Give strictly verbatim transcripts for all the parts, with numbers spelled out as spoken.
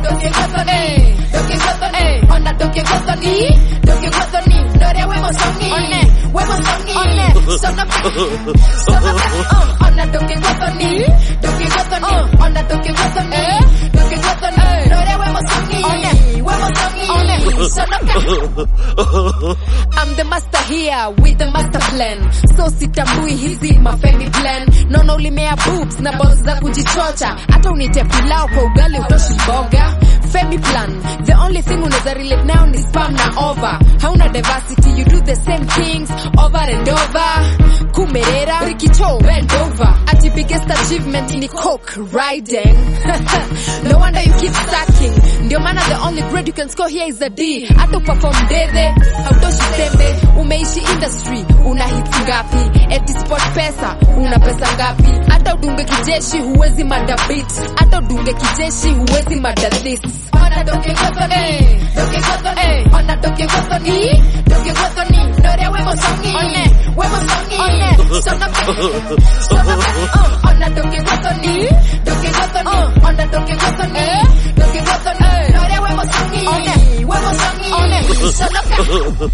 doke gotoni, doke gotoni, ona doke gotoni, doke gotoni, dore wemo songi, one, wemo songi, one, sonoka, sonoka, ona doke gotoni, doke gotoni, ona doke gotoni, doke gotoni, dore wemo songi, one, wemo songi, one, sonoka. I'm the master here with the master plan, so sitambui hizi mafemi plan. Nono ulimea boobs na balls za kujichocha, hata unite pilau kwa ugali utoshi boga. Femi plan, the only thing unaweza relate now ni spam na over. Hauna diversity, you do the same things over and over. Kumerera, rikicho, bend over. Ati biggest achievement ni coke riding. No wonder you keep stacking. Ndio maana the only grade you can score here is a D. Hata perform dede, hautoshi tembe. Umeishi industry, una hits ngapi? Eti sport pesa, una pesa ngapi? Hata udunge kijeshi huwezi mada beat, hata udunge kijeshi huwezi mada this. Ona doke gotoni, doke gotoni, ona doke gotoni, doke gotoni, dore wemo songi, one, wemo songi, one, sonoka, sonoka, ona doke gotoni, doke gotoni, ona doke gotoni, doke gotoni, dore wemo songi, one, wemo songi, one, sonoka.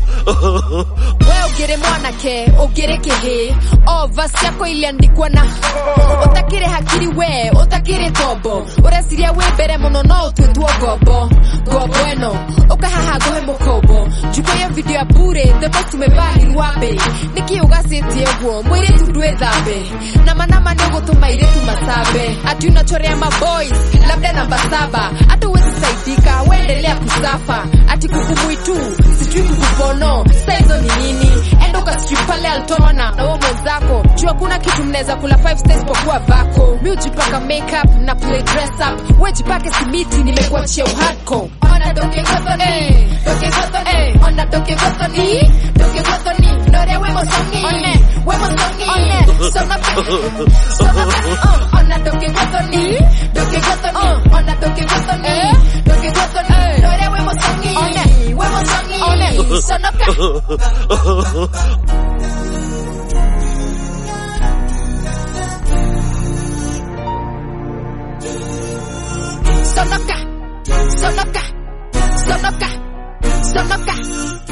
Wewe ugere mwanake, ugere kehe, o vasi yako iliandikwa na utakire hakiri we, utakire tobo, urasiria we bere mono no tutuo gobo, gobo eno, ukahaha gohe mokobo, juko ya video ya bure, the most umebali nwabe, niki ugaseti ewo, mwire tudue dhabe, nama nama nyogo tumaire tumasabe, ati unachorea maboys, labda namba saba, ata uwezi saidika, wendelea kusafa, ati kukumuitu, sijui kukupono, saizo ni nini, endo ka strip pale altona, na uo mwenzako, jua kuna kitu mneza kula five stars pokuwa vako, mi ujipaka makeup, na play dress up, wejipake simiti, nimekuwa cheo hardcore. Ona doke gotoni, doke gotoni, ona doke gotoni, doke gotoni, dore wemo songi, one, wemo songi, one, sonoka, sonoka, ona doke gotoni, doke gotoni, ona doke gotoni, doke gotoni, dore wemo songi, one, wemo songi, one, sonoka. Sonoka, sonoka, sonoka, sonoka.